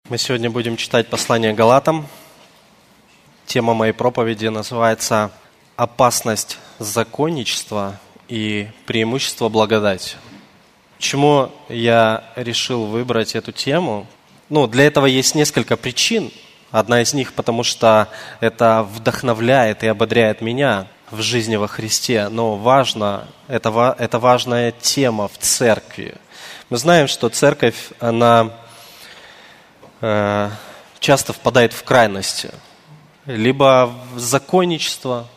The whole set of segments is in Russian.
Мы сегодня будем читать послание Галатам. Тема моей проповеди называется «Опасность законничества и преимущество благодати». Почему я решил выбрать эту тему? Для этого есть несколько причин. Одна из них, потому что это вдохновляет и ободряет меня в жизни во Христе. Но это важная тема в церкви. Мы знаем, что церковь, она часто впадает в крайности. Либо в законничество,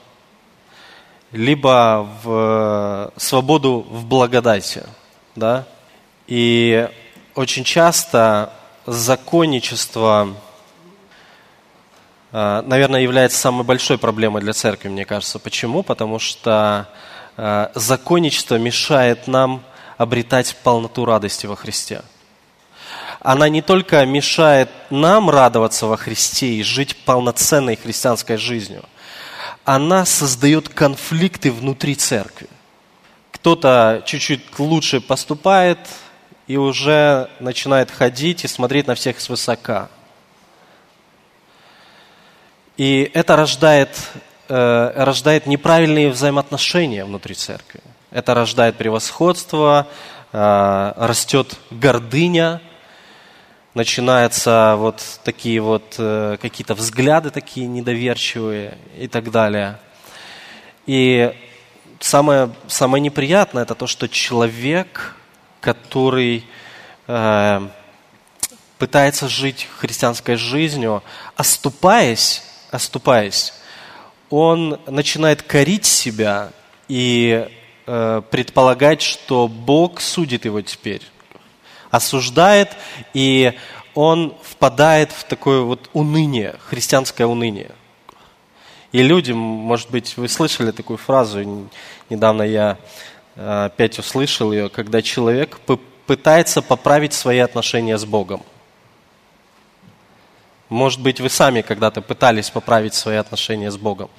либо в свободу в благодати. Да? И очень часто законничество, наверное, является самой большой проблемой для церкви, мне кажется. Почему? Потому что законничество мешает нам обретать полноту радости во Христе. Она не только мешает нам радоваться во Христе и жить полноценной христианской жизнью, она создает конфликты внутри церкви. Кто-то чуть-чуть лучше поступает и уже начинает ходить и смотреть на всех свысока. И это рождает неправильные взаимоотношения внутри церкви. Это рождает превосходство, растет гордыня, начинаются какие-то взгляды такие недоверчивые и так далее. И самое неприятное это то, что человек, который пытается жить христианской жизнью, оступаясь, он начинает корить себя и предполагать, что Бог судит его теперь, осуждает, и он впадает в такое уныние, христианское уныние. И люди, может быть, вы слышали такую фразу, недавно я опять услышал ее, когда человек пытается поправить свои отношения с Богом. Может быть, вы сами когда-то пытались поправить свои отношения с Богом.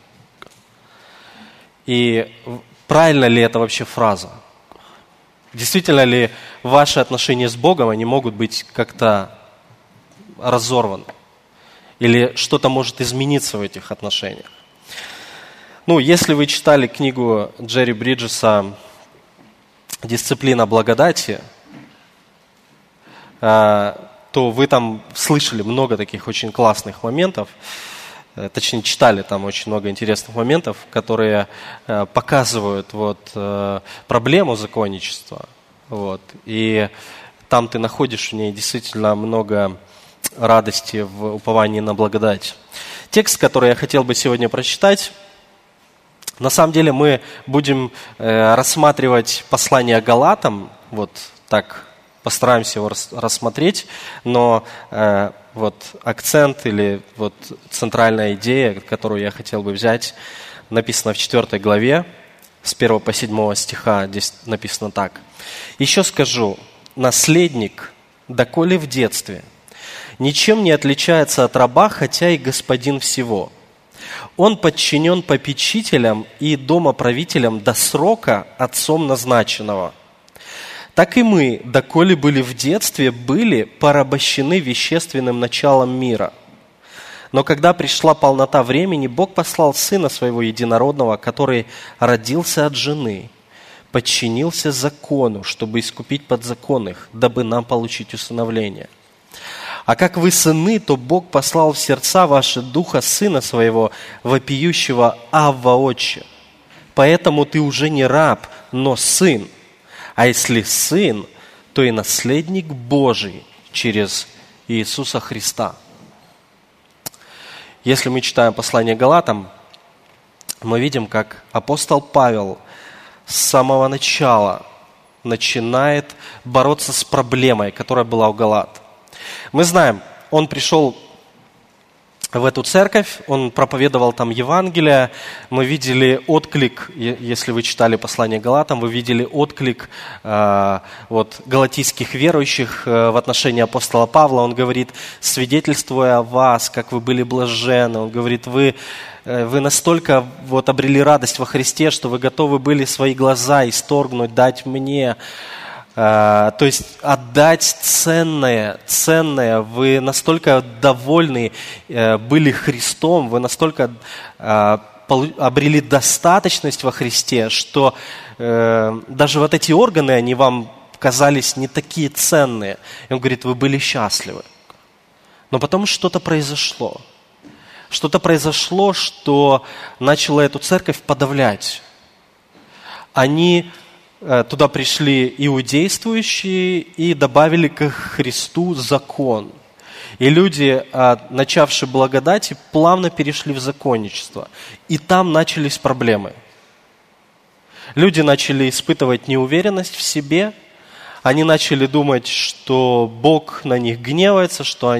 И правильно ли это вообще фраза? Действительно ли ваши отношения с Богом, они могут быть как-то разорваны? Или что-то может измениться в этих отношениях? Если вы читали книгу Джерри Бриджеса «Дисциплина благодати», то вы там слышали много таких очень классных моментов, точнее, читали там очень много интересных моментов, которые показывают проблему законничества. И там ты находишь в ней действительно много радости в уповании на благодать. Текст, который я хотел бы сегодня прочитать, на самом деле мы будем рассматривать послание Галатам, так постараемся его рассмотреть, но акцент или центральная идея, которую я хотел бы взять, написана в 4 главе, с 1 по 7 стиха, здесь написано так. «Еще скажу, наследник, доколе в детстве, ничем не отличается от раба, хотя и господин всего. Он подчинен попечителям и домоправителям до срока отцом назначенного. Так и мы, доколе были в детстве, были порабощены вещественным началом мира. Но когда пришла полнота времени, Бог послал Сына Своего Единородного, который родился от жены, подчинился закону, чтобы искупить подзаконных, дабы нам получить усыновление. А как вы сыны, то Бог послал в сердца ваши Духа Сына Своего, вопиющего «Авва, Отче». Поэтому ты уже не раб, но сын. А если сын, то и наследник Божий через Иисуса Христа». Если мы читаем послание Галатам, мы видим, как апостол Павел с самого начала начинает бороться с проблемой, которая была у Галат. Мы знаем, он пришел в эту церковь, он проповедовал там Евангелие, мы видели отклик, если вы читали послание Галатам, вы видели отклик галатийских верующих в отношении апостола Павла. Он говорит, свидетельствуя о вас, как вы были блаженны, он говорит, вы настолько обрели радость во Христе, что вы готовы были свои глаза исторгнуть, дать мне. То есть отдать ценное. Вы настолько довольны были Христом, вы настолько обрели достаточность во Христе, что даже вот эти органы, они вам казались не такие ценные. И он говорит, вы были счастливы. Но потом что-то произошло. Что-то произошло, что начало эту церковь подавлять. Туда пришли иудействующие и добавили к Христу закон. И люди, начавшие благодати, плавно перешли в законничество. И там начались проблемы. Люди начали испытывать неуверенность в себе. Они начали думать, что Бог на них гневается, что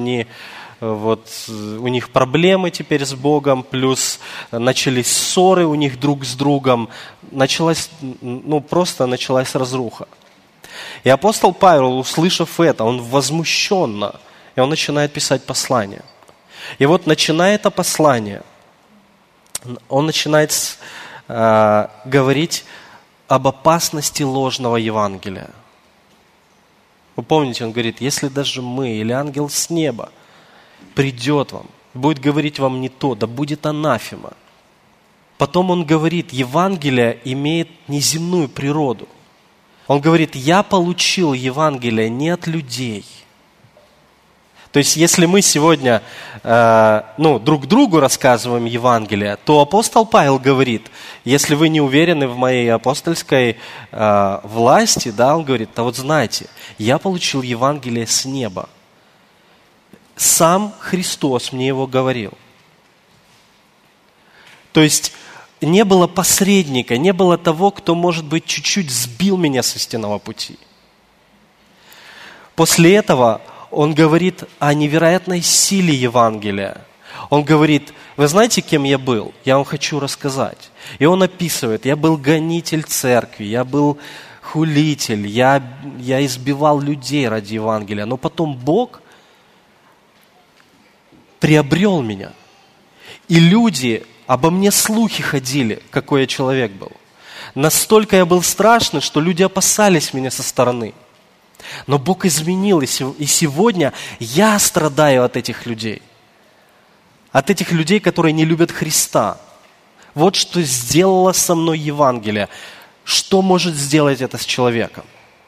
у них проблемы теперь с Богом, плюс начались ссоры у них друг с другом, началась разруха. И апостол Павел, услышав это, он возмущенно, и он начинает писать послание. И вот начиная это послание, он начинает говорить об опасности ложного Евангелия. Вы помните, он говорит, если даже мы или ангел с неба придет вам, будет говорить вам не то, да будет анафема. Потом он говорит, Евангелие имеет неземную природу. Он говорит, я получил Евангелие не от людей. То есть, если мы сегодня друг другу рассказываем Евангелие, то апостол Павел говорит, если вы не уверены в моей апостольской власти, он говорит, вот знайте, я получил Евангелие с неба. Сам Христос мне его говорил. То есть не было посредника, не было того, кто, может быть, чуть-чуть сбил меня с истинного пути. После этого он говорит о невероятной силе Евангелия. Он говорит, вы знаете, кем я был? Я вам хочу рассказать. И он описывает, я был гонитель церкви, я был хулитель, я избивал людей ради Евангелия. Но потом Бог приобрел меня. И люди обо мне слухи ходили, какой я человек был. Настолько я был страшный, что люди опасались меня со стороны. Но Бог изменил, и сегодня я страдаю от этих людей. От этих людей, которые не любят Христа. Вот что сделало со мной Евангелие. Что может сделать это с человеком?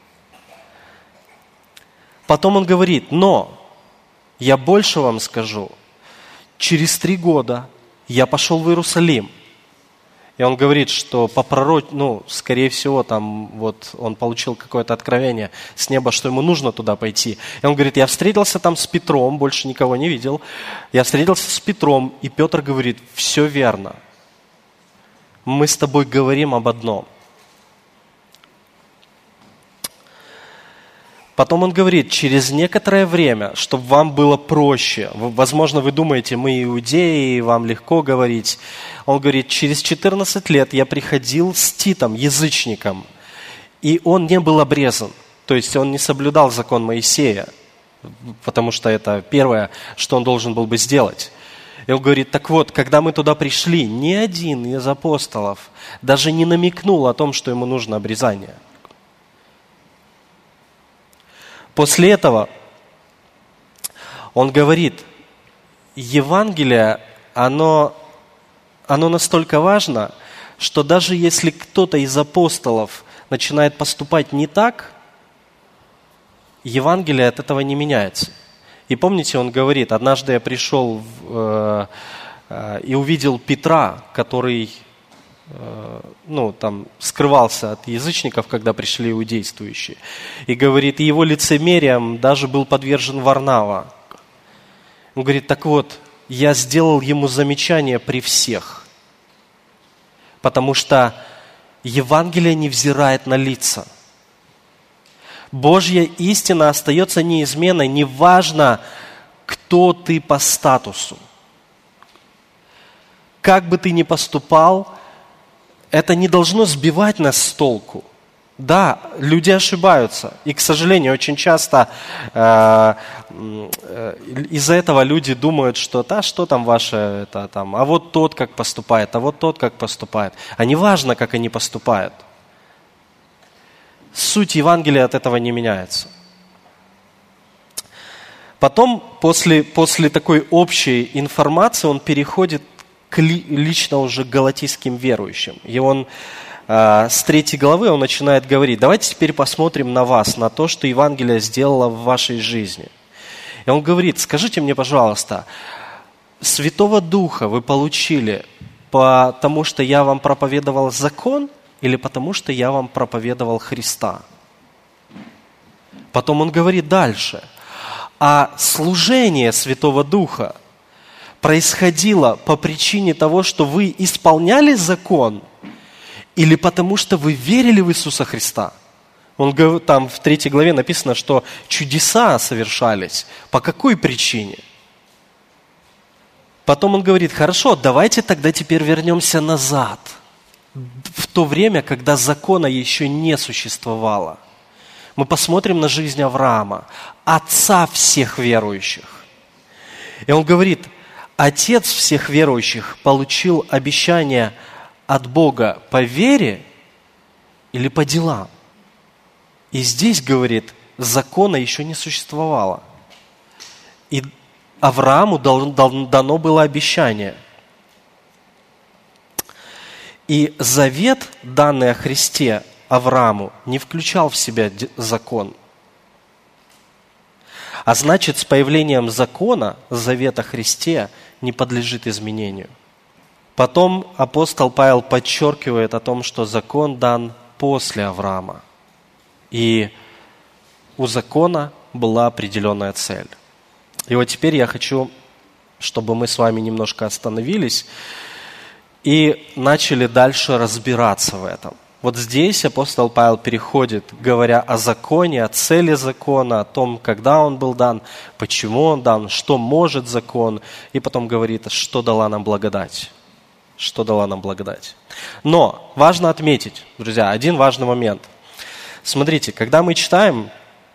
Потом он говорит, но я больше вам скажу. Через 3 года я пошел в Иерусалим. И он говорит, что скорее всего, он получил какое-то откровение с неба, что ему нужно туда пойти. И он говорит, я встретился там с Петром, больше никого не видел. Я встретился с Петром, и Петр говорит, все верно. Мы с тобой говорим об одном. Потом он говорит, через некоторое время, чтобы вам было проще, возможно, вы думаете, мы иудеи, вам легко говорить. Он говорит, через 14 лет я приходил с Титом, язычником, и он не был обрезан. То есть он не соблюдал закон Моисея, потому что это первое, что он должен был бы сделать. И он говорит, так вот, когда мы туда пришли, ни один из апостолов даже не намекнул о том, что ему нужно обрезание. После этого он говорит, Евангелие, оно настолько важно, что даже если кто-то из апостолов начинает поступать не так, Евангелие от этого не меняется. И помните, он говорит, однажды я пришел и увидел Петра, который скрывался от язычников, когда пришли иудействующие. И говорит, и его лицемерием даже был подвержен Варнава. Он говорит, так вот, я сделал ему замечание при всех, потому что Евангелие не взирает на лица. Божья истина остается неизменной, неважно, кто ты по статусу. Как бы ты ни поступал, это не должно сбивать нас с толку. Да, люди ошибаются. И, к сожалению, очень часто из-за этого люди думают, что что там ваше, а вот тот как поступает, а вот тот как поступает. А не важно, как они поступают. суть Евангелия от этого не меняется. Потом, после такой общей информации, он переходит лично уже к галатийским верующим. И он с 3 главы он начинает говорить: давайте теперь посмотрим на вас, на то, что Евангелие сделало в вашей жизни. И он говорит: скажите мне, пожалуйста, Святого Духа вы получили потому, что я вам проповедовал закон, или потому, что я вам проповедовал Христа? Потом он говорит дальше: а служение Святого Духа происходило по причине того, что вы исполняли закон, или потому, что вы верили в Иисуса Христа? Там в 3 главе написано, что чудеса совершались. По какой причине? Потом он говорит: хорошо, давайте тогда теперь вернемся назад, в то время, когда закона еще не существовало. Мы посмотрим на жизнь Авраама, отца всех верующих. И он говорит: отец всех верующих получил обещание от Бога по вере или по делам? И здесь, говорит, закона еще не существовало. И Аврааму дано было обещание. И завет, данный о Христе Аврааму, не включал в себя закон. А значит, с появлением закона завет о Христе не подлежит изменению. Потом апостол Павел подчеркивает о том, что закон дан после Авраама. И у закона была определенная цель. И вот теперь я хочу, чтобы мы с вами немножко остановились и начали дальше разбираться в этом. Вот здесь апостол Павел переходит, говоря о законе, о цели закона, о том, когда он был дан, почему он дан, что может закон, и потом говорит, что дала нам благодать. Что дала нам благодать. Но важно отметить, друзья, один важный момент. Смотрите, когда мы читаем,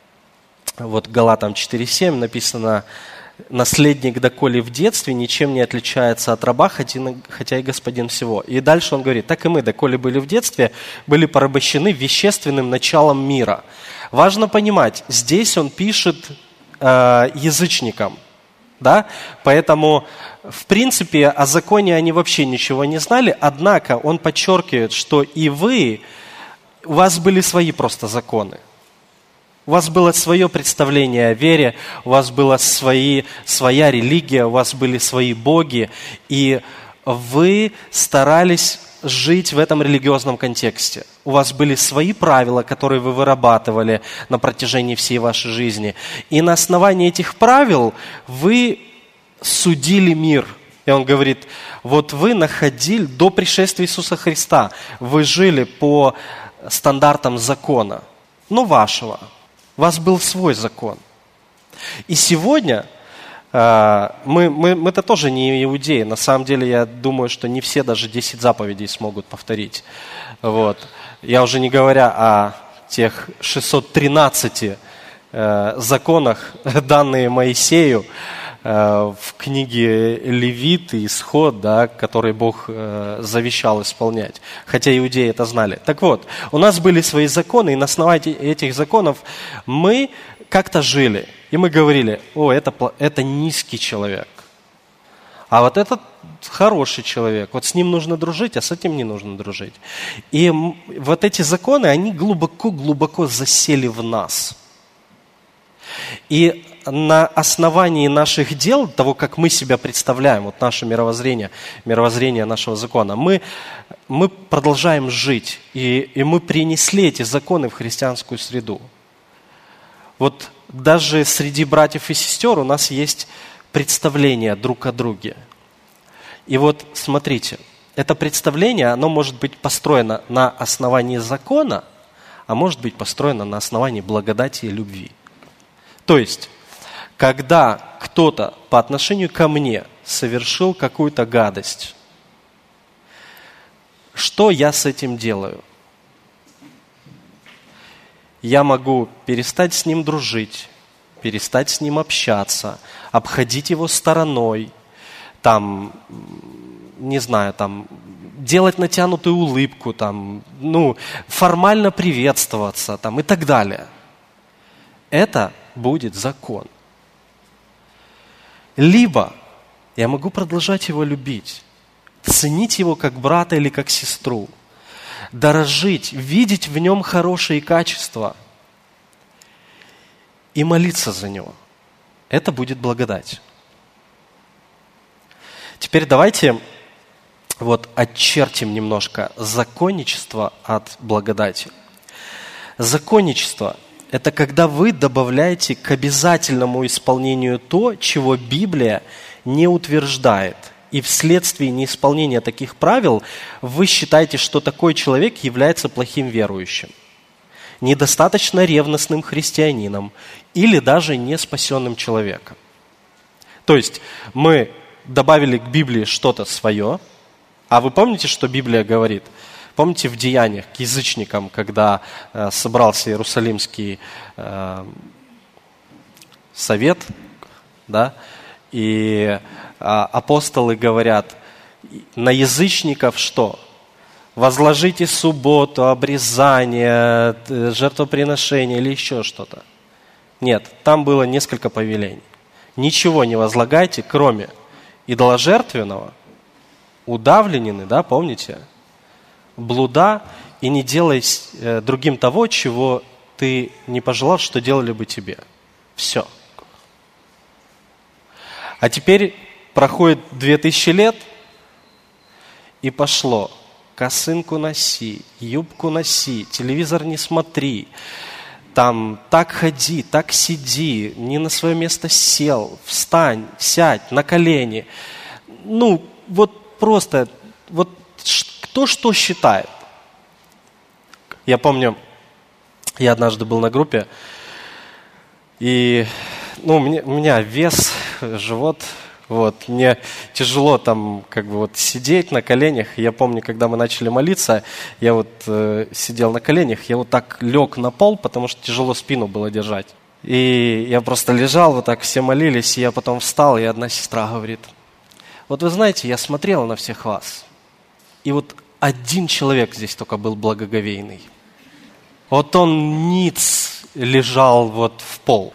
вот Галатам 4:7 написано: наследник доколе в детстве ничем не отличается от раба, хотя и господин всего. И дальше он говорит: так и мы, доколе были в детстве, были порабощены вещественным началом мира. Важно понимать, здесь он пишет язычникам, да? Поэтому, в принципе, о законе они вообще ничего не знали, однако он подчеркивает, что и вы, у вас были свои просто законы. У вас было свое представление о вере, у вас была своя религия, у вас были свои боги, и вы старались жить в этом религиозном контексте. У вас были свои правила, которые вы вырабатывали на протяжении всей вашей жизни. И на основании этих правил вы судили мир. И он говорит: вот вы находили до пришествия Иисуса Христа, вы жили по стандартам закона, но вашего. У вас был свой закон. И сегодня мы-то тоже не иудеи. На самом деле, я думаю, что не все даже 10 заповедей смогут повторить. Вот. Я уже не говоря о тех 613 законах, данные Моисею в книге Левит и Исход, да, которые Бог завещал исполнять. Хотя иудеи это знали. Так вот, у нас были свои законы, и на основании этих законов мы как-то жили. И мы говорили: о, это низкий человек. А вот этот хороший человек. Вот с ним нужно дружить, а с этим не нужно дружить. И вот эти законы, они глубоко-глубоко засели в нас. И на основании наших дел, того, как мы себя представляем, вот наше мировоззрение нашего закона, мы продолжаем жить, и мы принесли эти законы в христианскую среду. Вот даже среди братьев и сестер у нас есть представление друг о друге. И вот смотрите, это представление, оно может быть построено на основании закона, а может быть построено на основании благодати и любви. То есть, когда кто-то по отношению ко мне совершил какую-то гадость, что я с этим делаю? Я могу перестать с ним дружить, перестать с ним общаться, обходить его стороной, делать натянутую улыбку, там, формально приветствоваться там, и так далее. Это будет закон. Либо я могу продолжать его любить, ценить его как брата или как сестру, дорожить, видеть в нем хорошие качества и молиться за него. Это будет благодать. Теперь давайте отчертим немножко законничество от благодати. Законничество – это когда вы добавляете к обязательному исполнению то, чего Библия не утверждает. И вследствие неисполнения таких правил вы считаете, что такой человек является плохим верующим, недостаточно ревностным христианином или даже не спасенным человеком. То есть мы добавили к Библии что-то свое, а вы помните, что Библия говорит? Помните в Деяниях к язычникам, когда собрался Иерусалимский совет, да, и апостолы говорят, на язычников что? Возложите субботу, обрезание, жертвоприношение или еще что-то. Нет, там было несколько повелений. Ничего не возлагайте, кроме идоложертвенного, удавленины, да, помните? Блуда, и не делай другим того, чего ты не пожелал, что делали бы тебе. Все. А теперь проходит 2000 лет, и пошло. Косынку носи, юбку носи, телевизор не смотри. Там так ходи, так сиди, не на свое место сел, встань, сядь, на колени. Просто, кто что считает. Я помню, я однажды был на группе, и у меня вес, живот, мне тяжело там сидеть на коленях. Я помню, когда мы начали молиться, я сидел на коленях, я так лег на пол, потому что тяжело спину было держать. И я просто лежал, так все молились, и я потом встал, и одна сестра говорит, вы знаете, я смотрела на всех вас, и один человек здесь только был благоговейный. Он ниц лежал в пол.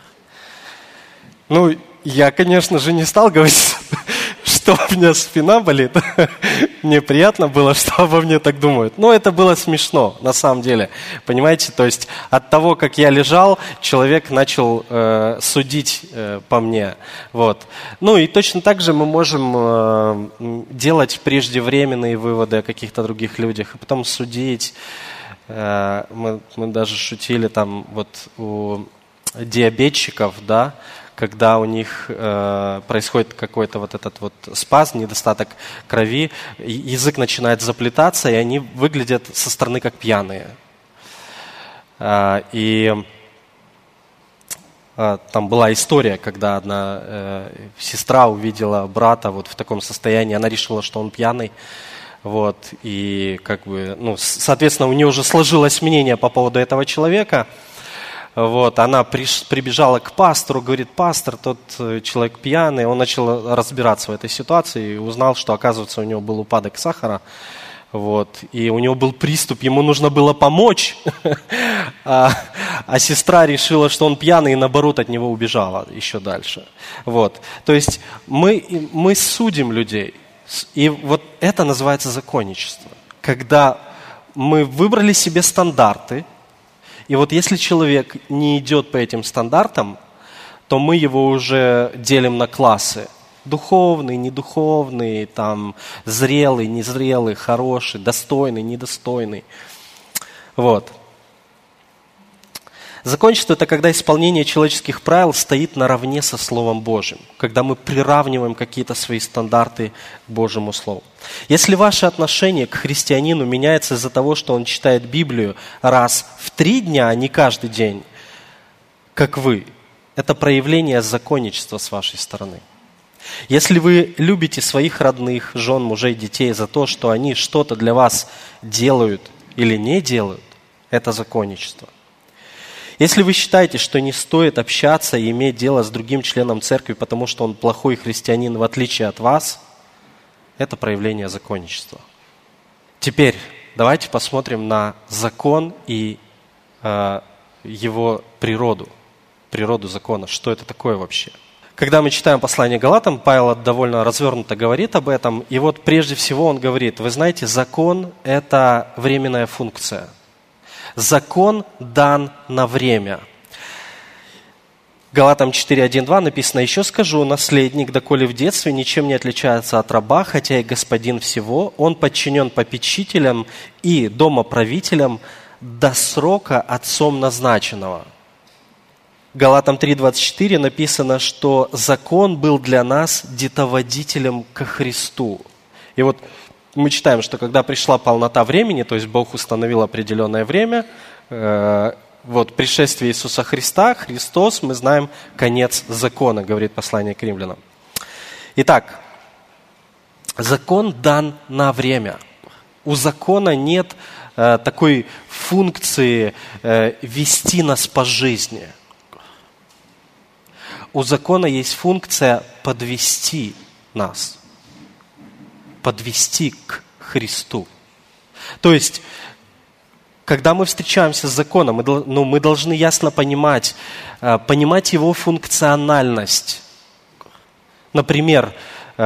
Я, конечно же, не стал говорить, что у меня спина болит. Мне приятно было, что обо мне так думают. Но это было смешно, на самом деле. Понимаете, то есть от того, как я лежал, человек начал судить по мне. И точно так же мы можем делать преждевременные выводы о каких-то других людях, и потом судить. Мы даже шутили у диабетчиков, да, когда у них происходит какой-то этот спазм, недостаток крови, язык начинает заплетаться, и они выглядят со стороны как пьяные. И там была история, когда одна сестра увидела брата в таком состоянии, она решила, что он пьяный. И соответственно, у нее уже сложилось мнение по поводу этого человека. Она прибежала к пастору, говорит, пастор, тот человек пьяный. Он начал разбираться в этой ситуации и узнал, что, оказывается, у него был упадок сахара. И у него был приступ, ему нужно было помочь, а сестра решила, что он пьяный, и наоборот от него убежала еще дальше. То есть мы судим людей, и это называется законничество. Когда мы выбрали себе стандарты, и если человек не идет по этим стандартам, то мы его уже делим на классы. Духовный, недуховный, зрелый, незрелый, хороший, достойный, недостойный. Законничество – это когда исполнение человеческих правил стоит наравне со Словом Божьим, когда мы приравниваем какие-то свои стандарты к Божьему Слову. Если ваше отношение к христианину меняется из-за того, что он читает Библию раз в 3 дня, а не каждый день, как вы, это проявление законничества с вашей стороны. Если вы любите своих родных, жен, мужей, детей за то, что они что-то для вас делают или не делают, это законничество. Если вы считаете, что не стоит общаться и иметь дело с другим членом церкви, потому что он плохой христианин, в отличие от вас, это проявление законничества. Теперь давайте посмотрим на закон и его природу закона. Что это такое вообще? Когда мы читаем послание Галатам, Павел довольно развернуто говорит об этом. И вот прежде всего он говорит, вы знаете, закон – это временная функция. Закон дан на время. Галатам 4:1-2 написано, «Еще скажу, наследник, доколе в детстве ничем не отличается от раба, хотя и господин всего, он подчинен попечителям и домоправителям до срока отцом назначенного». Галатам 3:24 написано, что закон был для нас детоводителем ко Христу. И вот мы читаем, что когда пришла полнота времени, то есть Бог установил определенное время, вот пришествие Иисуса Христа, Христос, мы знаем, конец закона, говорит послание к римлянам. Итак, закон дан на время. У закона нет такой функции вести нас по жизни. У закона есть функция подвести нас, подвести к Христу. То есть, когда мы встречаемся с законом, мы должны ясно понимать его функциональность. Например,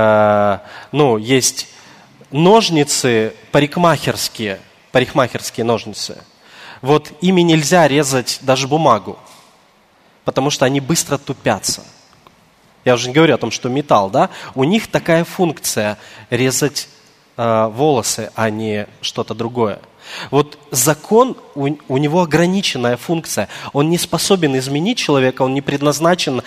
есть ножницы парикмахерские ножницы. Вот ими нельзя резать даже бумагу, потому что они быстро тупятся. Я уже не говорю о том, что металл, да? У них такая функция резать волосы, а не что-то другое. Вот закон, у него ограниченная функция. Он не способен изменить человека, он не предназначен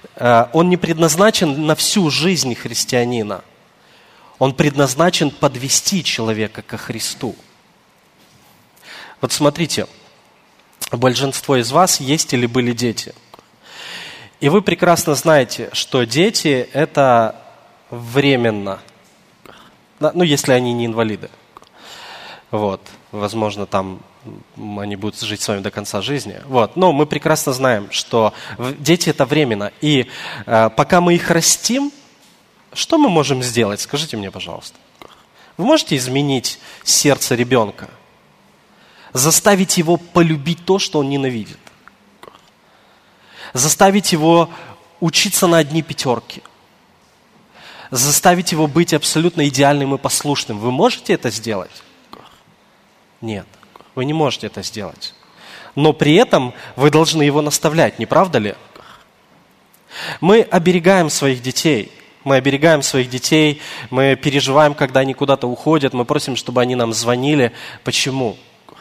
на всю жизнь христианина. Он предназначен подвести человека ко Христу. Вот смотрите, большинство из вас есть или были дети. И вы прекрасно знаете, что дети – это временно. Если они не инвалиды. Вот. Возможно, там они будут жить с вами до конца жизни. Вот. Но мы прекрасно знаем, что дети – это временно. И пока мы их растим, что мы можем сделать? Скажите мне, пожалуйста. Вы можете изменить сердце ребенка? Заставить его полюбить то, что он ненавидит? Заставить его учиться на одни пятерки? Заставить его быть абсолютно идеальным и послушным? Вы можете это сделать? Нет, вы не можете это сделать. Но при этом вы должны его наставлять, не правда ли? Мы оберегаем своих детей. Мы переживаем, когда они куда-то уходят, мы просим, чтобы они нам звонили. Почему?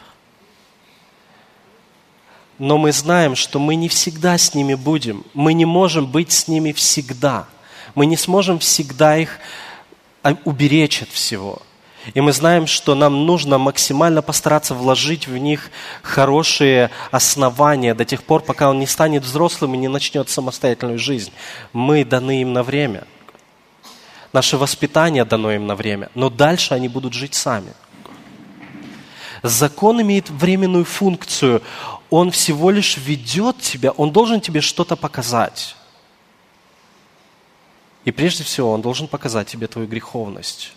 Но мы знаем, что мы не всегда с ними будем. Мы не можем быть с ними всегда. Мы не сможем всегда их уберечь от всего. И мы знаем, что нам нужно максимально постараться вложить в них хорошие основания до тех пор, пока он не станет взрослым и не начнет самостоятельную жизнь. Мы даны им на время. Наше воспитание дано им на время. Но дальше они будут жить сами. Закон имеет временную функцию. Он всего лишь ведет тебя, он должен тебе что-то показать. И прежде всего, он должен показать тебе твою греховность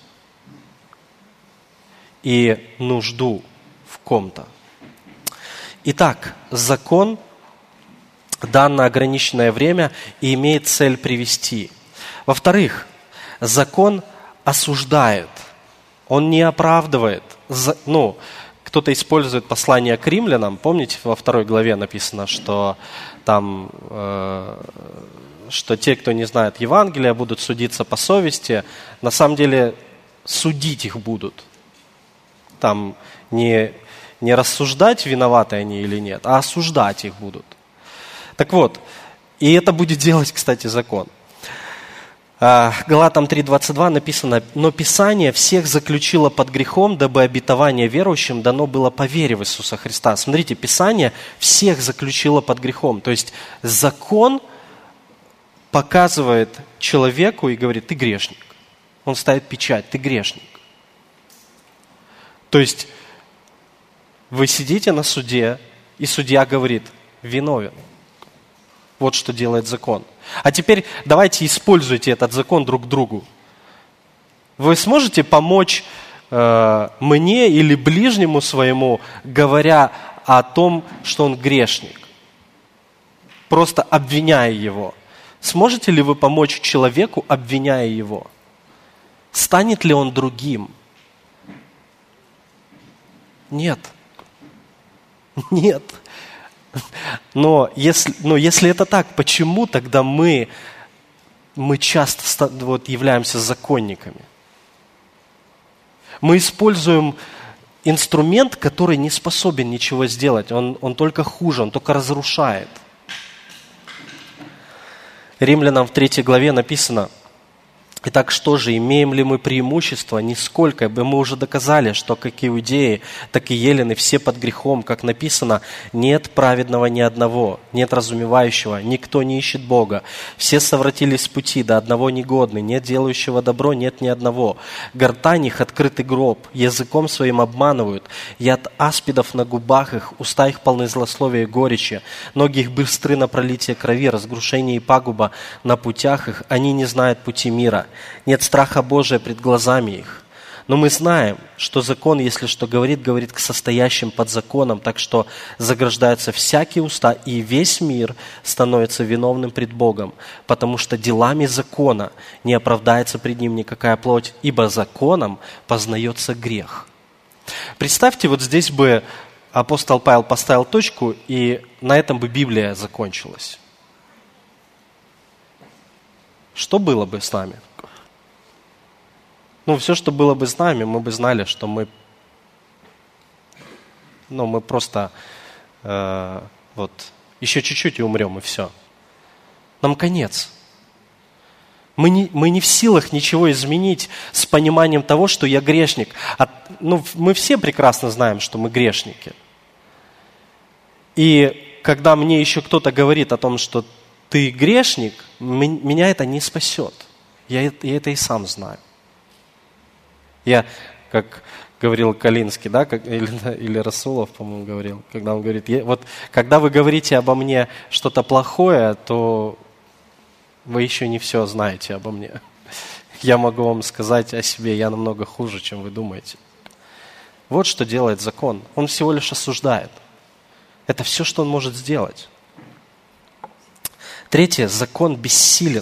и нужду в ком-то. Итак, закон дан на ограниченное время и имеет цель привести. Во-вторых, закон осуждает, он не оправдывает. Кто-то использует послание к римлянам. Помните, во 2 главе написано, что там, что те, кто не знает Евангелия, будут судиться по совести. На самом деле, судить их будут. Там не рассуждать, виноваты они или нет, а осуждать их будут. Так вот, и это будет делать, кстати, закон. Галатам 3:22 написано: «Но Писание всех заключило под грехом, дабы обетование верующим дано было по вере в Иисуса Христа». Смотрите, Писание всех заключило под грехом. То есть закон показывает человеку и говорит: ты грешник. Он ставит печать: ты грешник. То есть вы сидите на суде, и судья говорит: виновен. Вот что делает закон. А теперь давайте используйте этот закон друг другу. Вы сможете помочь мне или ближнему своему, говоря о том, что он грешник, просто обвиняя его? Сможете ли вы помочь человеку, обвиняя его? Станет ли он другим? Нет. Нет. Но если это так, почему тогда мы часто являемся законниками? Мы используем инструмент, который не способен ничего сделать. Он только хуже, он только разрушает. Римлянам в 3 главе написано: «Итак, что же, имеем ли мы преимущество? Нисколько, ибо мы уже доказали, что как иудеи, так и елены все под грехом, как написано, нет праведного ни одного, нет разумевающего, никто не ищет Бога. Все совратились с пути, до одного негодны, нет делающего добро, нет ни одного. Гортань их открытый гроб, языком своим обманывают, яд аспидов на губах их, уста их полны злословия и горечи, ноги их быстры на пролитие крови, разрушение и пагуба на путях их, они не знают пути мира. Нет страха Божия пред глазами их. Но мы знаем, что закон, если что говорит, говорит к состоящим под законом, так что заграждаются всякие уста, и весь мир становится виновным пред Богом, потому что делами закона не оправдается пред ним никакая плоть, ибо законом познается грех». Представьте, вот здесь бы апостол Павел поставил точку, и на этом бы Библия закончилась. Что было бы с нами? Все, что было бы с нами, мы бы знали, что мы просто еще чуть-чуть и умрем, и все. Нам конец. Мы не в силах ничего изменить с пониманием того, что я грешник. Мы все прекрасно знаем, что мы грешники. И когда мне еще кто-то говорит о том, что ты грешник, меня это не спасет. Я это и сам знаю. Я, как говорил Калинский, да, или Расулов, по-моему, говорил, когда он говорит, когда вы говорите обо мне что-то плохое, то вы еще не все знаете обо мне. Я могу вам сказать о себе, я намного хуже, чем вы думаете. Вот что делает закон. Он всего лишь осуждает. Это все, что он может сделать. Третье, закон бессилен.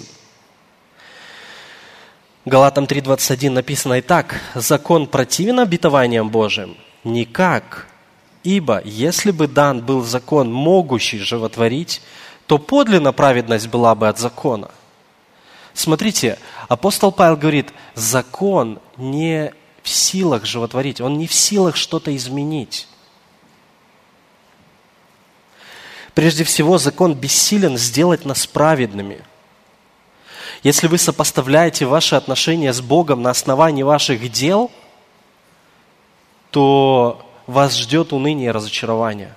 Галатам 3:21 написано: «Итак, закон противен обетованиям Божиим? Никак. Ибо если бы дан был закон, могущий животворить, то подлинно праведность была бы от закона». Смотрите, апостол Павел говорит, закон не в силах животворить, он не в силах что-то изменить. Прежде всего, закон бессилен сделать нас праведными. Если вы сопоставляете ваши отношения с Богом на основании ваших дел, то вас ждет уныние и разочарование.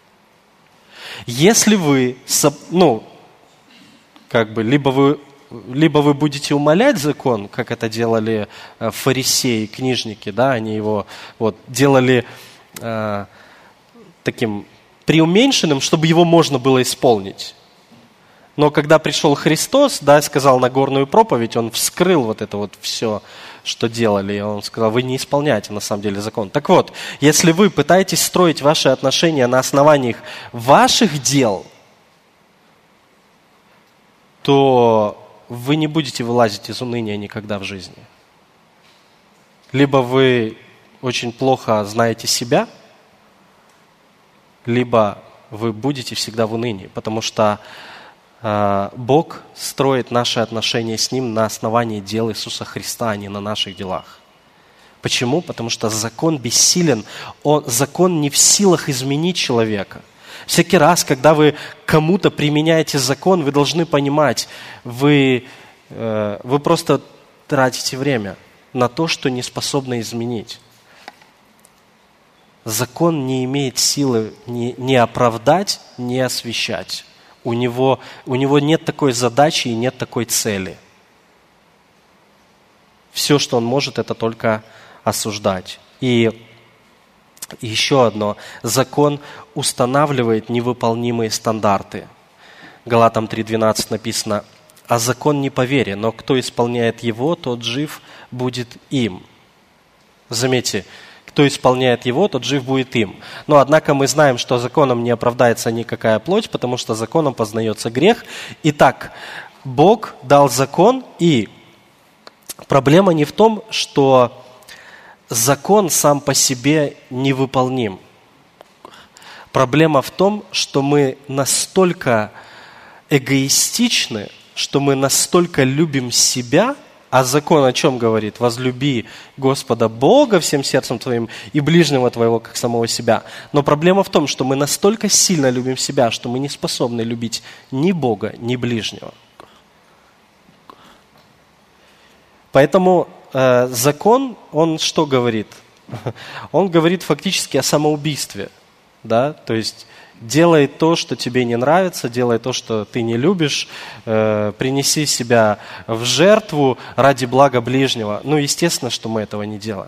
Если вы, либо вы будете умалять закон, как это делали фарисеи, книжники, да, они его делали таким преуменьшенным, чтобы его можно было исполнить. Но когда пришел Христос, да, сказал Нагорную проповедь, Он вскрыл это все, что делали. И Он сказал, вы не исполняете на самом деле закон. Так вот, если вы пытаетесь строить ваши отношения на основании ваших дел, то вы не будете вылазить из уныния никогда в жизни. Либо вы очень плохо знаете себя, либо вы будете всегда в унынии, потому что Бог строит наши отношения с Ним на основании дел Иисуса Христа, а не на наших делах. Почему? Потому что закон бессилен, закон не в силах изменить человека. Всякий раз, когда вы кому-то применяете закон, вы должны понимать, вы просто тратите время на то, что не способны изменить. Закон не имеет силы ни оправдать, ни освящать. У него нет такой задачи и нет такой цели. Все, что он может, это только осуждать. И еще одно. Закон устанавливает невыполнимые стандарты. Галатам 3:12 написано: «А закон не по вере, но кто исполняет его, тот жив будет им». Заметьте, кто исполняет его, тот жив будет им. Но, однако, мы знаем, что законом не оправдается никакая плоть, потому что законом познается грех. Итак, Бог дал закон, и проблема не в том, что закон сам по себе невыполним. Проблема в том, что мы настолько эгоистичны, что мы настолько любим себя. А закон о чем говорит? Возлюби Господа Бога всем сердцем твоим и ближнего твоего, как самого себя. Но проблема в том, что мы настолько сильно любим себя, что мы не способны любить ни Бога, ни ближнего. Поэтому закон, он что говорит? Он говорит фактически о самоубийстве. Да? То есть делай то, что тебе не нравится, делай то, что ты не любишь, принеси себя в жертву ради блага ближнего. Ну, естественно, что мы этого не делаем.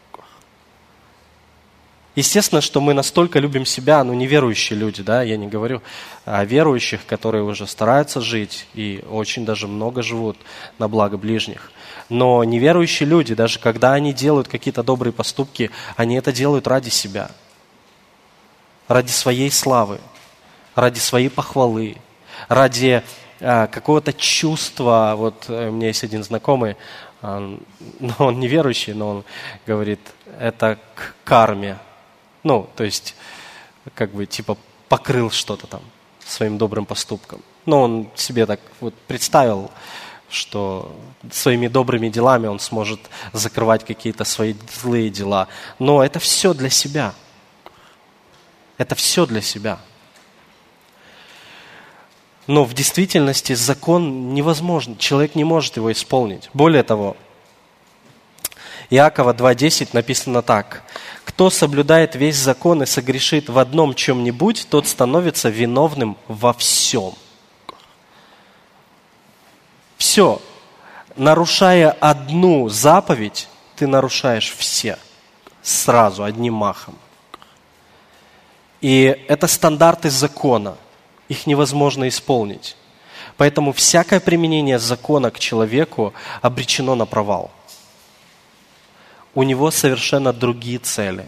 Естественно, что мы настолько любим себя, неверующие люди, да, я не говорю о верующих, которые уже стараются жить и очень даже много живут на благо ближних. Но неверующие люди, даже когда они делают какие-то добрые поступки, они это делают ради себя. Ради своей славы, ради своей похвалы, ради какого-то чувства. Вот у меня есть один знакомый, он неверующий, но он говорит, это к карме. То есть, покрыл что-то там своим добрым поступком. Он себе так вот представил, что своими добрыми делами он сможет закрывать какие-то свои злые дела. Но это все для себя. Это все для себя. Но в действительности закон невозможен. Человек не может его исполнить. Более того, Иакова 2:10 написано так. «Кто соблюдает весь закон и согрешит в одном чем-нибудь, тот становится виновным во всем». Все. Нарушая одну заповедь, ты нарушаешь все. Сразу, одним махом. И это стандарты закона. Их невозможно исполнить. Поэтому всякое применение закона к человеку обречено на провал. У него совершенно другие цели.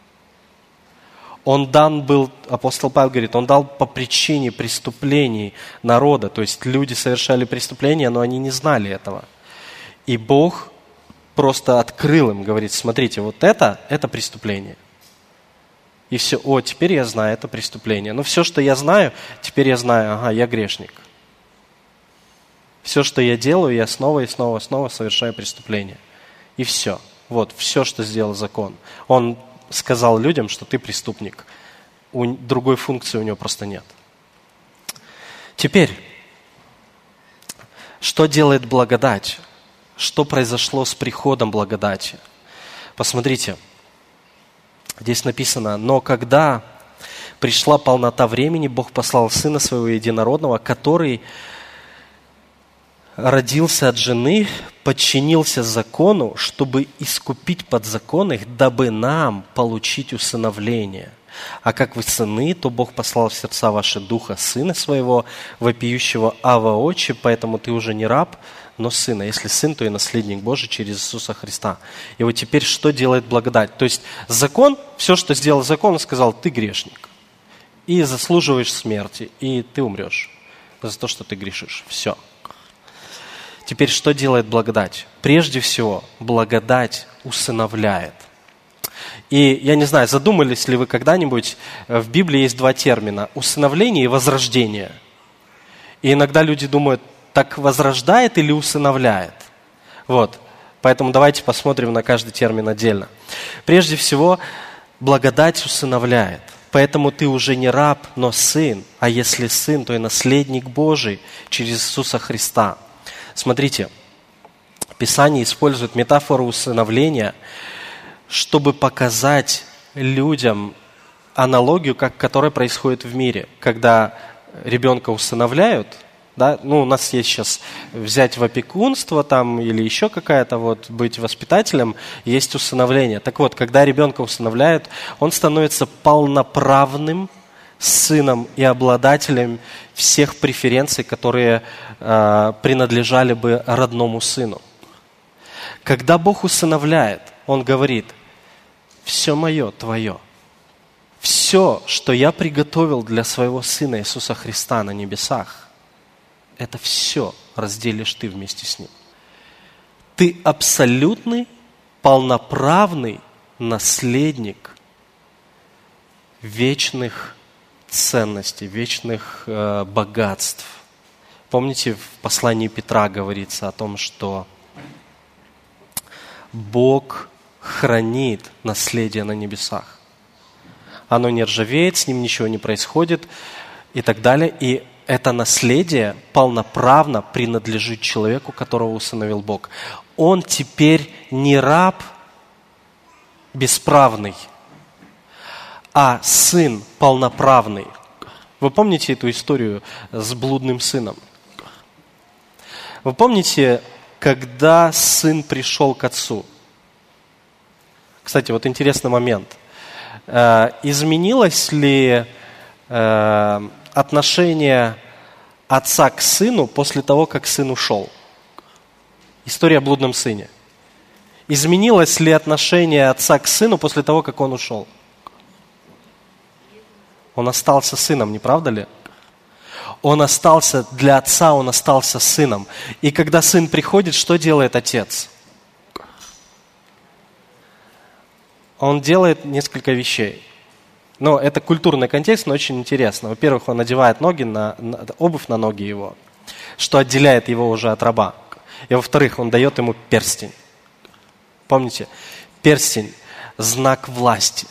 Он дан был, апостол Павел говорит, он дал по причине преступлений народа. То есть люди совершали преступления, но они не знали этого. И Бог просто открыл им, говорит, смотрите, вот это преступление. И все, теперь я знаю, это преступление. Но все, что я знаю, теперь я знаю, я грешник. Все, что я делаю, я снова и снова совершаю преступление. И все. Вот, все, что сделал закон. Он сказал людям, что ты преступник. Другой функции у него просто нет. Теперь, что делает благодать? Что произошло с приходом благодати? Посмотрите. Здесь написано, но когда пришла полнота времени, Бог послал Сына Своего Единородного, который родился от жены, подчинился закону, чтобы искупить подзаконных, дабы нам получить усыновление. А как вы сыны, то Бог послал в сердца ваши Духа Сына Своего, вопиющего Ава Отче, поэтому ты уже не раб, но сын. А если сын, то и наследник Божий через Иисуса Христа. И вот теперь что делает благодать? То есть закон, все, что сделал закон, он сказал, ты грешник. И заслуживаешь смерти, и ты умрешь за то, что ты грешишь. Все. Теперь что делает благодать? Прежде всего, благодать усыновляет. И я не знаю, задумались ли вы когда-нибудь, в Библии есть два термина – усыновление и возрождение. И иногда люди думают, так возрождает или усыновляет? Вот. Поэтому давайте посмотрим на каждый термин отдельно. Прежде всего, благодать усыновляет. Поэтому ты уже не раб, но сын. А если сын, то и наследник Божий через Иисуса Христа. Смотрите, Писание использует метафору усыновления, чтобы показать людям аналогию, которая происходит в мире. Когда ребенка усыновляют, да, у нас есть сейчас взять в опекунство там, или еще какая-то, быть воспитателем, есть усыновление. Так вот, когда ребенка усыновляют, он становится полноправным сыном и обладателем всех преференций, которые принадлежали бы родному сыну. Когда Бог усыновляет, Он говорит, все мое, твое. Все, что я приготовил для своего Сына Иисуса Христа на небесах, это все разделишь ты вместе с Ним. Ты абсолютный, полноправный наследник вечных ценностей, вечных богатств. Помните, в послании Петра говорится о том, что Бог хранит наследие на небесах. Оно не ржавеет, с ним ничего не происходит и так далее. И это наследие полноправно принадлежит человеку, которого усыновил Бог. Он теперь не раб бесправный, а сын полноправный. Вы помните эту историю с блудным сыном? Вы помните, когда сын пришел к отцу? Кстати, вот интересный момент. Изменилось ли отношение отца к сыну после того, как сын ушел? История о блудном сыне. Изменилось ли отношение отца к сыну после того, как он ушел? Он остался сыном, не правда ли? Он остался для отца, он остался сыном. И когда сын приходит, что делает отец? Он делает несколько вещей. Но это культурный контекст, но очень интересно. Во-первых, он надевает обувь на ноги его, что отделяет его уже от раба. И во-вторых, он дает ему перстень. Помните? Перстень – знак власти.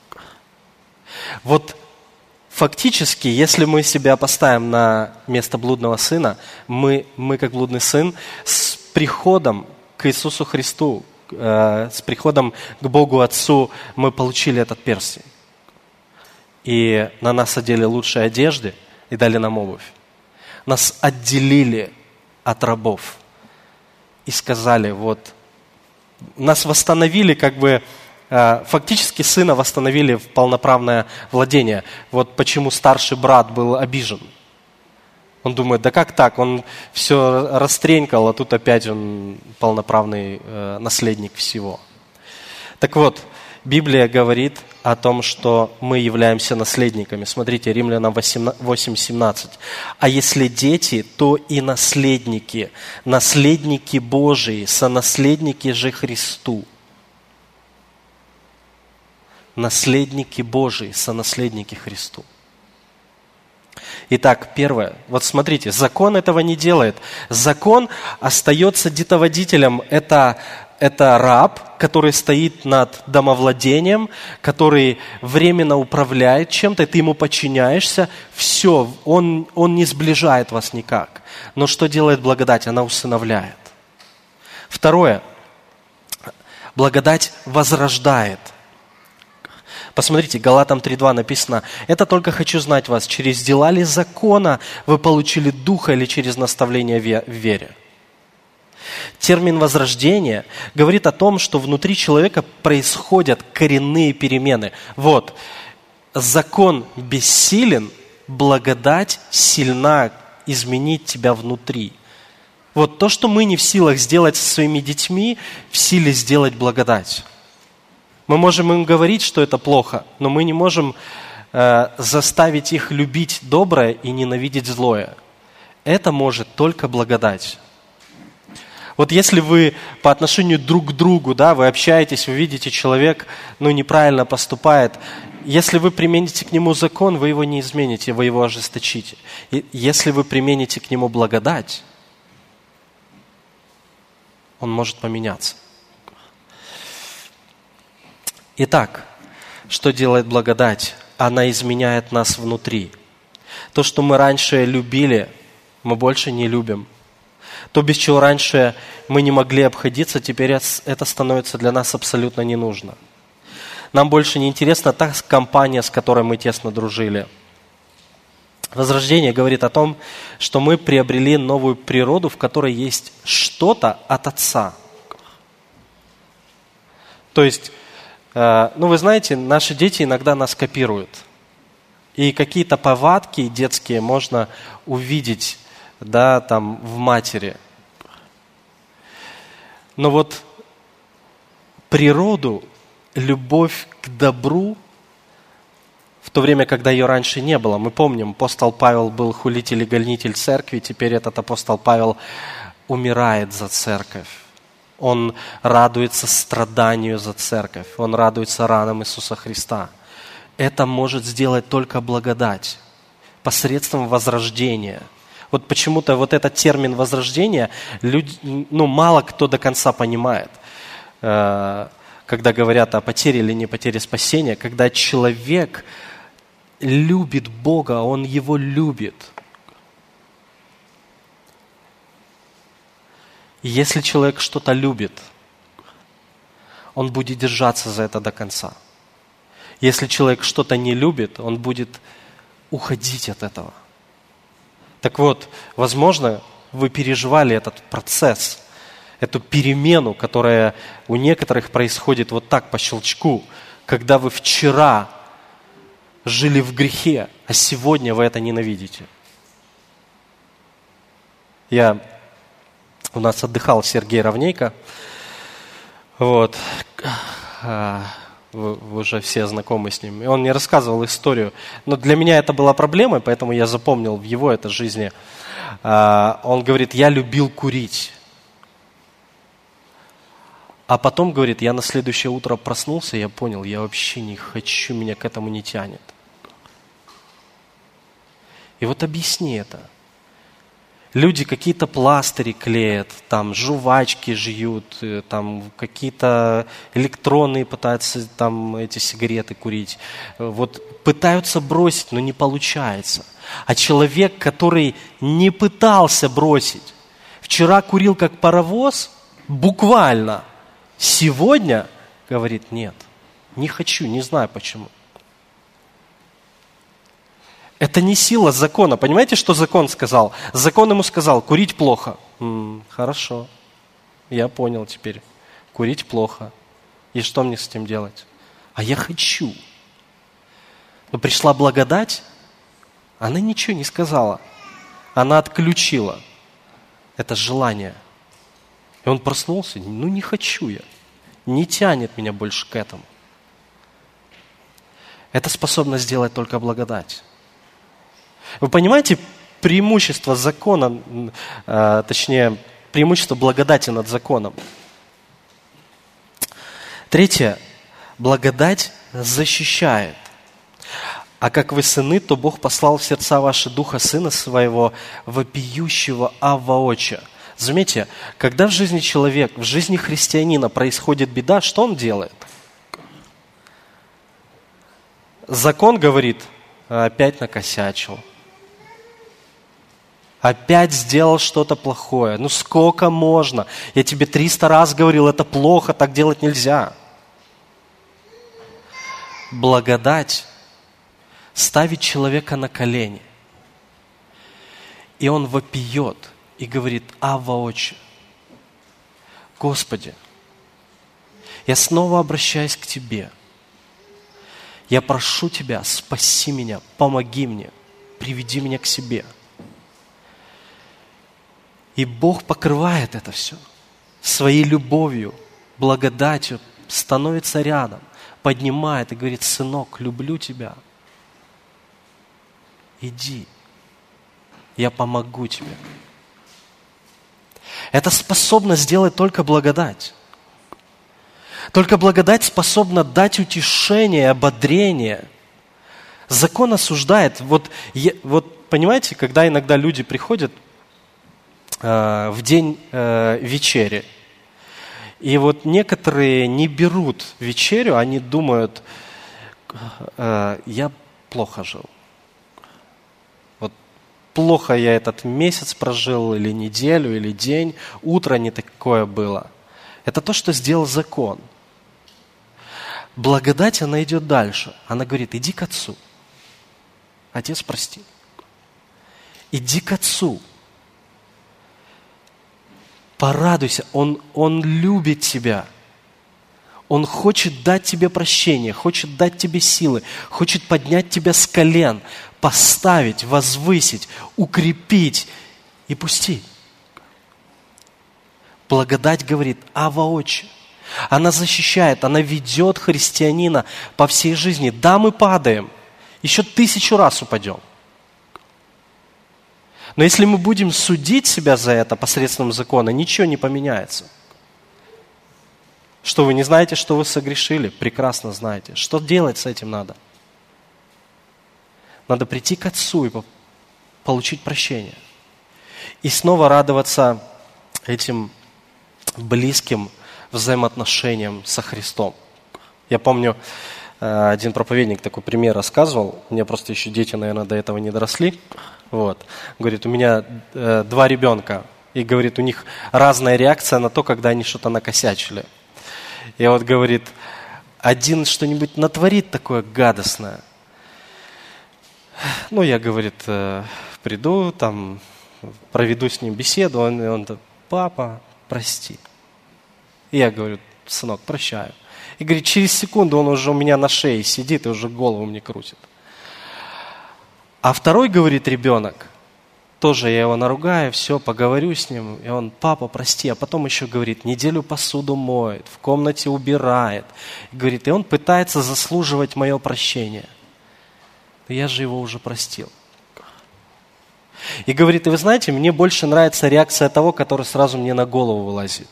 Вот фактически, если мы себя поставим на место блудного сына, мы как блудный сын, с приходом к Иисусу Христу, с приходом к Богу Отцу мы получили этот перстень. И на нас одели лучшие одежды и дали нам обувь. Нас отделили от рабов и сказали, вот, нас восстановили фактически сына восстановили в полноправное владение. Вот почему старший брат был обижен. Он думает, да как так? Он все растренькал, а тут опять он полноправный наследник всего. Так вот, Библия говорит о том, что мы являемся наследниками. Смотрите, Римлянам 8:17. А если дети, то и наследники, наследники Божии, сонаследники же Христу. Наследники Божии, сонаследники Христу. Итак, первое. Вот смотрите, закон этого не делает. Закон остается детоводителем. Это раб, который стоит над домовладением, который временно управляет чем-то, ты ему подчиняешься. Все, он не сближает вас никак. Но что делает благодать? Она усыновляет. Второе. Благодать возрождает. Посмотрите, Галатам 3:2 написано, «Это только хочу знать вас, через дела ли закона вы получили духа или через наставление в вере?» Термин «возрождение» говорит о том, что внутри человека происходят коренные перемены. Вот, закон бессилен, благодать сильна изменить тебя внутри. Вот то, что мы не в силах сделать со своими детьми, в силе сделать благодать. Мы можем им говорить, что это плохо, но мы не можем заставить их любить доброе и ненавидеть злое. Это может только благодать. Вот если вы по отношению друг к другу, да, вы общаетесь, вы видите, человек неправильно поступает, если вы примените к нему закон, вы его не измените, вы его ожесточите. И если вы примените к нему благодать, он может поменяться. Итак, что делает благодать? Она изменяет нас внутри. То, что мы раньше любили, мы больше не любим. То, без чего раньше мы не могли обходиться, теперь это становится для нас абсолютно не нужно. Нам больше не интересна та компания, с которой мы тесно дружили. Возрождение говорит о том, что мы приобрели новую природу, в которой есть что-то от Отца. То есть, вы знаете, наши дети иногда нас копируют. И какие-то повадки детские можно увидеть, в матери. Но вот природу любовь к добру в то время, когда ее раньше не было. Мы помним, апостол Павел был хулитель и гонитель церкви, теперь этот апостол Павел умирает за церковь. Он радуется страданию за церковь, он радуется ранам Иисуса Христа. Это может сделать только благодать посредством возрождения. Вот почему-то вот этот термин возрождения мало кто до конца понимает, когда говорят о потере или не потере спасения, когда человек любит Бога, он Его любит. И если человек что-то любит, он будет держаться за это до конца. Если человек что-то не любит, он будет уходить от этого. Так вот, возможно, вы переживали этот процесс, эту перемену, которая у некоторых происходит вот так по щелчку, когда вы вчера жили в грехе, а сегодня вы это ненавидите. У нас отдыхал Сергей Равнейко, вот, вы уже все знакомы с ним, и он мне рассказывал историю, но для меня это была проблемой, поэтому я запомнил в его этой жизни. Он говорит, я любил курить, а потом, говорит, я на следующее утро проснулся, и я понял, я вообще не хочу, меня к этому не тянет. И вот объясни это. Люди какие-то пластыри клеят, там жвачки жуют, там какие-то электронные пытаются там эти сигареты курить. Вот пытаются бросить, но не получается. А человек, который не пытался бросить, вчера курил как паровоз, буквально, сегодня говорит, нет, не хочу, не знаю почему. Это не сила закона. Понимаете, что закон сказал? Закон ему сказал, курить плохо. Хорошо, я понял теперь. Курить плохо. И что мне с этим делать? А я хочу. Но пришла благодать, она ничего не сказала. Она отключила это желание. И он проснулся, не хочу я. Не тянет меня больше к этому. Это способно сделать только благодать. Вы понимаете преимущество закона, точнее, преимущество благодати над законом? Третье. Благодать защищает. А как вы сыны, то Бог послал в сердца ваши Духа Сына Своего, вопиющего Авва Отче. Заметьте, когда в жизни человека, в жизни христианина происходит беда, что он делает? Закон говорит, опять накосячил. Опять сделал что-то плохое. Сколько можно? Я тебе 300 раз говорил, это плохо, так делать нельзя. Благодать ставит человека на колени. И он вопиет и говорит, Авва Отче, Господи, я снова обращаюсь к Тебе. Я прошу Тебя, спаси меня, помоги мне, приведи меня к себе. И Бог покрывает это все своей любовью, благодатью, становится рядом, поднимает и говорит, сынок, люблю тебя. Иди, я помогу тебе. Это способно сделать только благодать. Только благодать способна дать утешение, ободрение. Закон осуждает. Вот понимаете, когда иногда люди приходят в день вечери, и вот некоторые не берут вечерю, они думают, я плохо жил. Вот плохо я этот месяц прожил, или неделю, или день, утро не такое было. Это то, что сделал закон. Благодать, она идет дальше. Она говорит, иди к Отцу. Отец прости. Иди к Отцу. Порадуйся, Он любит тебя. Он хочет дать тебе прощение, хочет дать тебе силы, хочет поднять тебя с колен, поставить, возвысить, укрепить и пустить. Благодать говорит, Авва Отче. Она защищает, она ведет христианина по всей жизни. Да, мы падаем, еще 1000 раз упадем. Но если мы будем судить себя за это посредством закона, ничего не поменяется. Что вы не знаете, что вы согрешили? Прекрасно знаете. Что делать с этим надо? Надо прийти к Отцу и получить прощение. И снова радоваться этим близким взаимоотношениям со Христом. Я помню, один проповедник такой пример рассказывал. У меня просто еще дети, наверное, до этого не доросли. Вот. Говорит, у меня 2 ребенка. И говорит, у них разная реакция на то, когда они что-то накосячили. И вот говорит, один что-нибудь натворит такое гадостное. Ну, я, говорит, приду, там, проведу с ним беседу. Он папа, прости. И я говорю, сынок, прощаю. И говорит, через секунду он уже у меня на шее сидит и уже голову мне крутит. А второй, говорит, ребенок, тоже я его наругаю, все, поговорю с ним. И он, папа, прости. А потом еще, говорит, неделю посуду моет, в комнате убирает. И говорит, и он пытается заслуживать мое прощение. Я же его уже простил. И говорит, и вы знаете, мне больше нравится реакция того, который сразу мне на голову вылазит.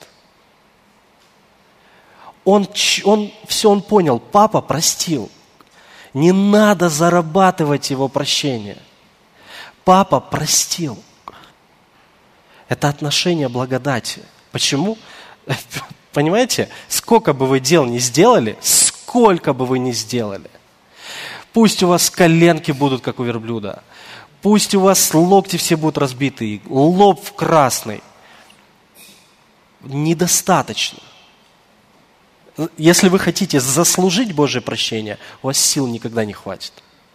Он понял, папа простил. Не надо зарабатывать его прощение. Папа простил. Это отношение благодати. Почему? Понимаете, сколько бы вы дел не сделали, сколько бы вы ни сделали, пусть у вас коленки будут, как у верблюда, пусть у вас локти все будут разбиты, лоб в красный, недостаточно. Если вы хотите заслужить Божье прощение, у вас сил никогда не хватит.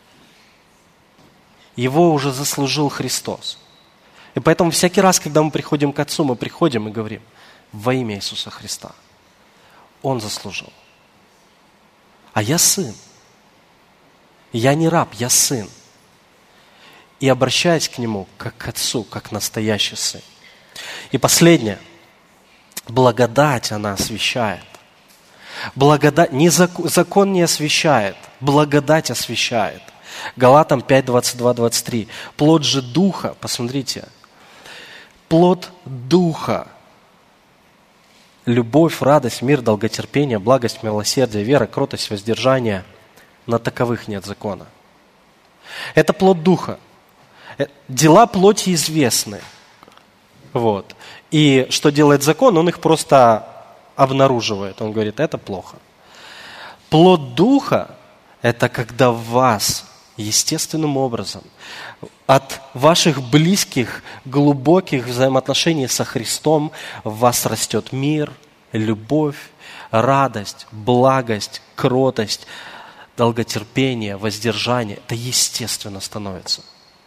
Его уже заслужил Христос. И поэтому всякий раз, когда мы приходим к Отцу, мы приходим и говорим, во имя Иисуса Христа. Он заслужил. А я сын. Я не раб, я сын. И обращаюсь к Нему, как к Отцу, как настоящий сын. И последнее. Благодать она освящает. Благодать, закон не освящает, благодать освящает. Галатам 5, 22, 23. Плод же Духа, посмотрите, плод Духа. Любовь, радость, мир, долготерпение, благость, милосердие, вера, кротость, воздержание. На таковых нет закона. Это плод Духа. Дела плоти известны. Вот. И что делает закон? Он их просто обнаруживает. Он говорит, это плохо. Плод Духа – это когда в вас естественным образом от ваших близких, глубоких взаимоотношений со Христом в вас растет мир, любовь, радость, благость, кротость, долготерпение, воздержание. Это естественно становится.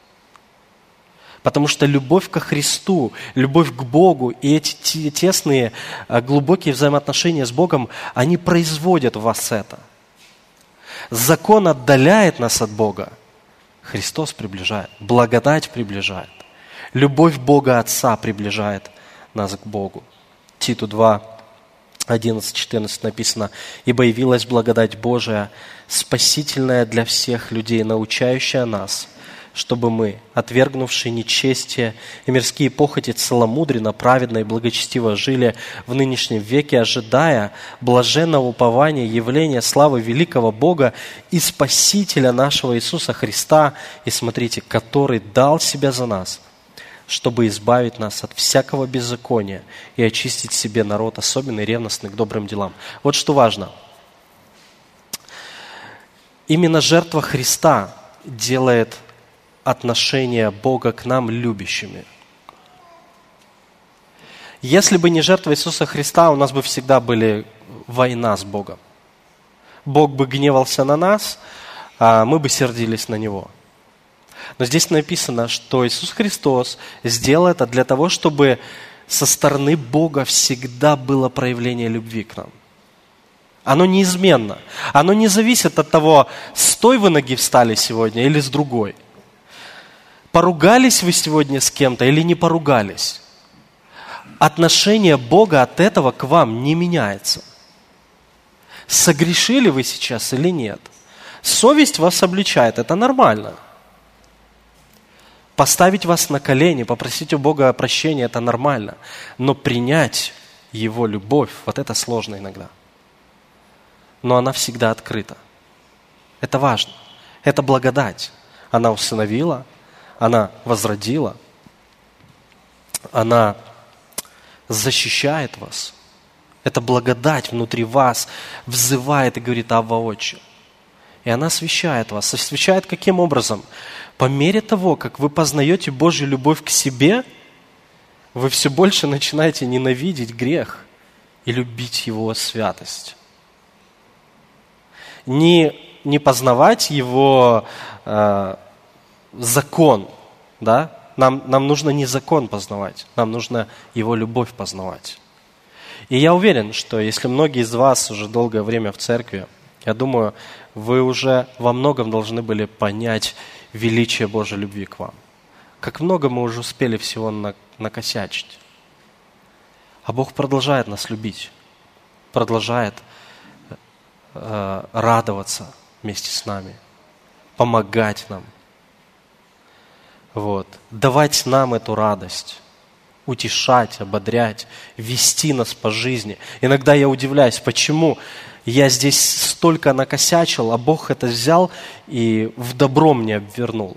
Потому что любовь ко Христу, любовь к Богу и эти тесные, глубокие взаимоотношения с Богом, они производят в вас это. Закон отдаляет нас от Бога. Христос приближает. Благодать приближает. Любовь Бога Отца приближает нас к Богу. Титу 2, 11-14 написано: «Ибо явилась благодать Божия, спасительная для всех людей, научающая нас, чтобы мы, отвергнувшие нечестие и мирские похоти, целомудренно, праведно и благочестиво жили в нынешнем веке, ожидая блаженного упования явления славы великого Бога и Спасителя нашего Иисуса Христа, и смотрите, который дал себя за нас, чтобы избавить нас от всякого беззакония и очистить себе народ, особенный, ревностный к добрым делам». Вот что важно. Именно жертва Христа делает отношения Бога к нам любящими. Если бы не жертва Иисуса Христа, у нас бы всегда были война с Богом. Бог бы гневался на нас, а мы бы сердились на Него. Но здесь написано, что Иисус Христос сделал это для того, чтобы со стороны Бога всегда было проявление любви к нам. Оно неизменно. Оно не зависит от того, с той вы ноги встали сегодня или с другой. Поругались вы сегодня с кем-то или не поругались? Отношение Бога от этого к вам не меняется. согрешили вы сейчас или нет. Совесть вас обличает, это нормально. Поставить вас на колени, попросить у Бога прощения, это нормально. Но принять Его любовь, вот это сложно иногда. Но она всегда открыта. Это важно. Это благодать. Она усыновила, она возродила, она защищает вас. Эта благодать внутри вас взывает и говорит: Авва, Отче. И она освящает вас. Освящает каким образом? По мере того, как вы познаете Божью любовь к себе, вы все больше начинаете ненавидеть грех и любить Его святость. Не познавать Его закон, да? Нам нужно не закон познавать, нам нужно Его любовь познавать. И я уверен, что если многие из вас уже долгое время в церкви, я думаю, вы уже во многом должны были понять величие Божьей любви к вам. Как много мы уже успели всего накосячить. А Бог продолжает нас любить, продолжает радоваться вместе с нами, помогать нам, давать нам эту радость, утешать, ободрять, вести нас по жизни. Иногда я удивляюсь, почему я здесь столько накосячил, а Бог это взял и в добро мне обвернул.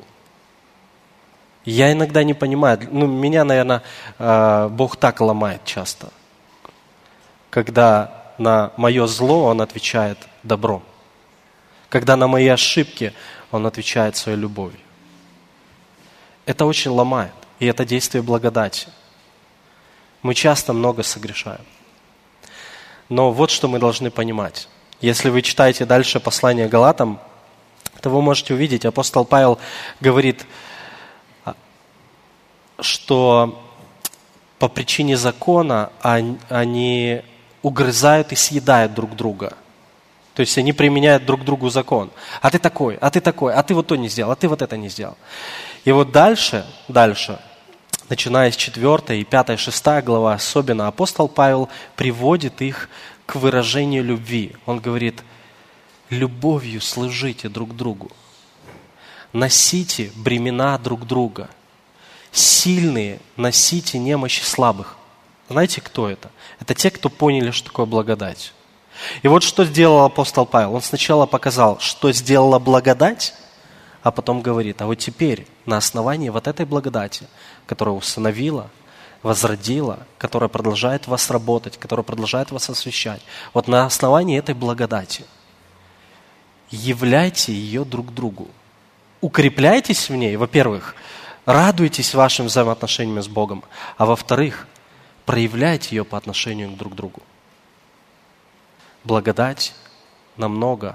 Я иногда не понимаю, меня, наверное, Бог так ломает часто, когда на мое зло Он отвечает добром, когда на мои ошибки Он отвечает своей любовью. Это очень ломает, и это действие благодати. Мы часто много согрешаем. Но вот что мы должны понимать. Если вы читаете дальше послание Галатам, то вы можете увидеть, апостол Павел говорит, что по причине закона они угрызают и съедают друг друга. То есть они применяют друг другу закон. А ты такой, а ты вот то не сделал, а ты вот это не сделал. И вот дальше, начиная с 4, 5, 6 глава, особенно апостол Павел приводит их к выражению любви. Он говорит: любовью служите друг другу, носите бремена друг друга, сильные носите немощи слабых. Знаете, кто это? Это те, кто поняли, что такое благодать. И вот что сделал апостол Павел. Он сначала показал, что сделала благодать, а потом говорит: а вот теперь на основании вот этой благодати, которая усыновила, возродила, которая продолжает в вас работать, которая продолжает вас освящать, вот на основании этой благодати являйте ее друг другу. Укрепляйтесь в ней, во-первых, радуйтесь вашим взаимоотношениям с Богом, а во-вторых, проявляйте ее по отношению друг к другу. Благодать намного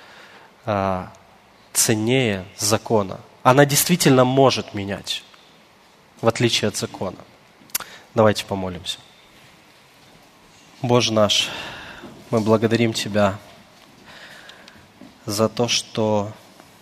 ценнее закона. Она действительно может менять, в отличие от закона. Давайте помолимся. Боже наш, мы благодарим Тебя за то, что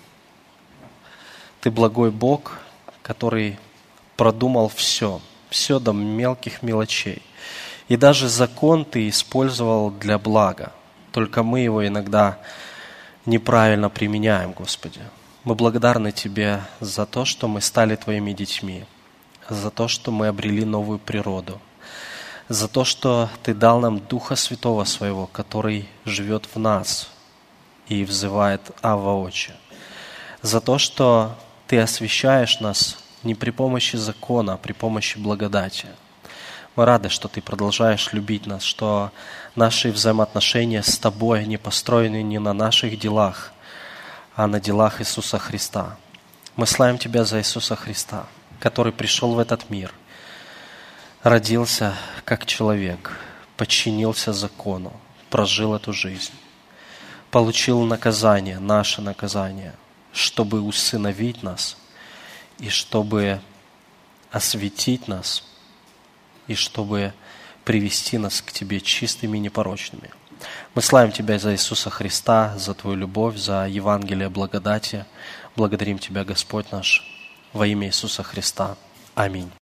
Ты благой Бог, который продумал все до мелких мелочей. И даже закон Ты использовал для блага. Только мы его иногда неправильно применяем, Господи. Мы благодарны Тебе за то, что мы стали Твоими детьми, за то, что мы обрели новую природу, за то, что Ты дал нам Духа Святого Своего, который живет в нас и взывает Авва, Отче, за то, что Ты освящаешь нас не при помощи закона, а при помощи благодати. Мы рады, что Ты продолжаешь любить нас, что наши взаимоотношения с Тобой, они построены не на наших делах, а на делах Иисуса Христа. Мы славим Тебя за Иисуса Христа, который пришел в этот мир, родился как человек, подчинился закону, прожил эту жизнь, получил наказание, наше наказание, чтобы усыновить нас и чтобы осветить нас, и чтобы привести нас к Тебе чистыми и непорочными. Мы славим Тебя за Иисуса Христа, за Твою любовь, за Евангелие благодати. Благодарим Тебя, Господь наш, во имя Иисуса Христа. Аминь.